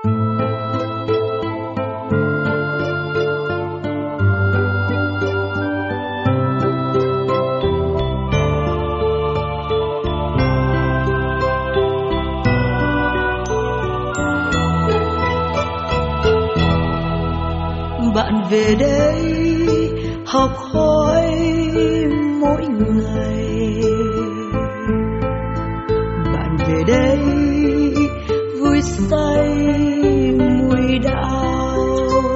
Bạn về đây học hỏi mỗi ngày, bạn về đây vui say mùi đau,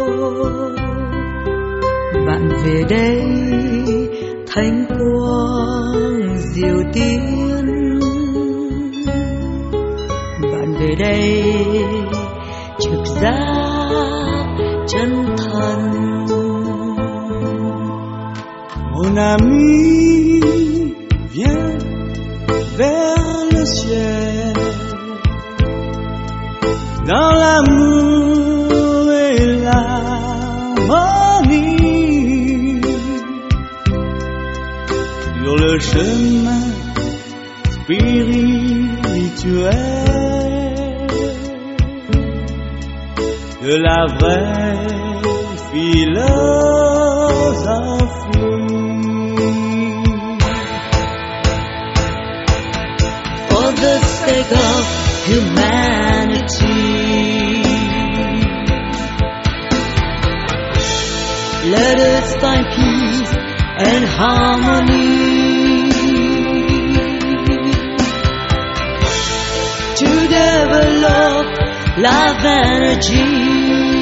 bạn về đây thánh quang diệu tiến, bạn về đây trực giác chân thành. Mon ami, viens vers le ciel, dans l'amour et l'harmonie, sur le chemin spirituel de la vraie philosophie. For the sake of humanity, let us find peace and harmony, to develop love energy,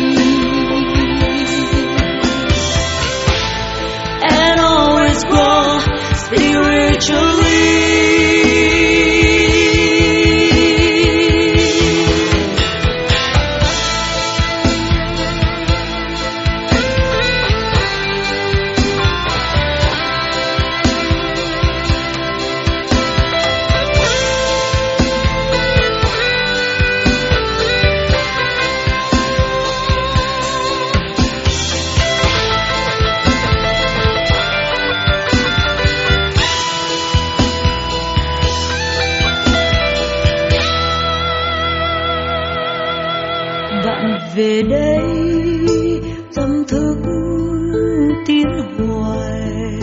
and always grow spiritually. Bạn về đây tâm thức tiến hoài,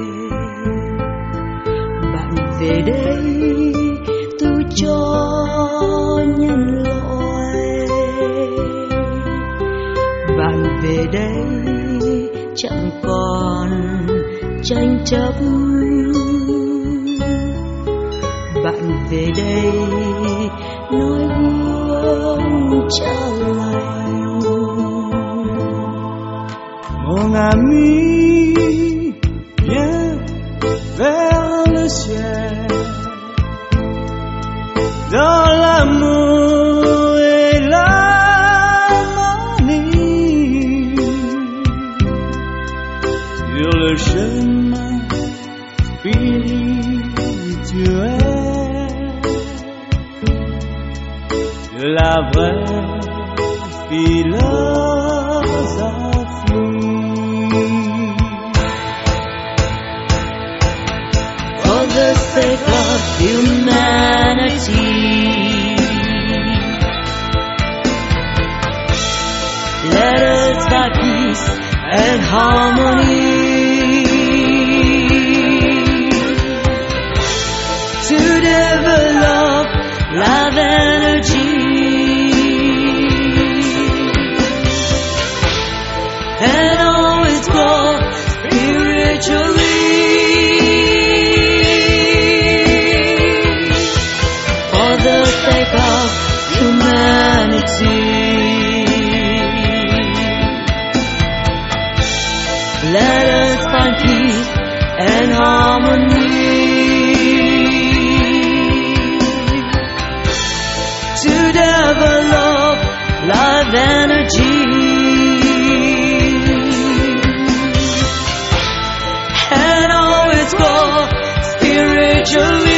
bạn về đây tu cho nhân loại, bạn về đây chẳng còn tranh chấp, bạn về đây nói gương trao lành. Mon ami, viens vers le ciel, dans l'amour et l'harmonie, sur le chemin spirituel de la vraie philosophie. For the sake of humanity, let us find peace and harmony, to develop love energy, and always grow spiritually. For the sake of humanity, let us find peace and harmony, to develop love energy, and always grow spiritually.